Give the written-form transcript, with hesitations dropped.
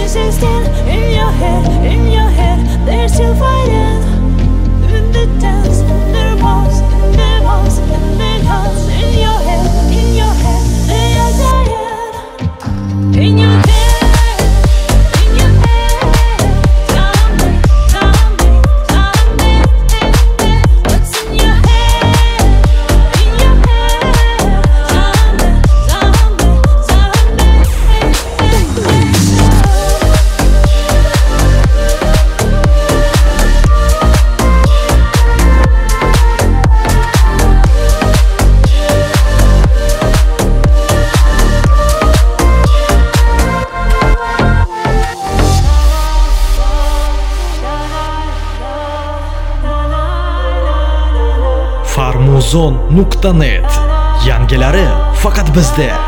voices still in your head, they're still fighting. In the dance, in their walls, in their walls, in their hearts. In your head, they are dying. In your head. Farmuzon.net. Yangilari faqat bizda.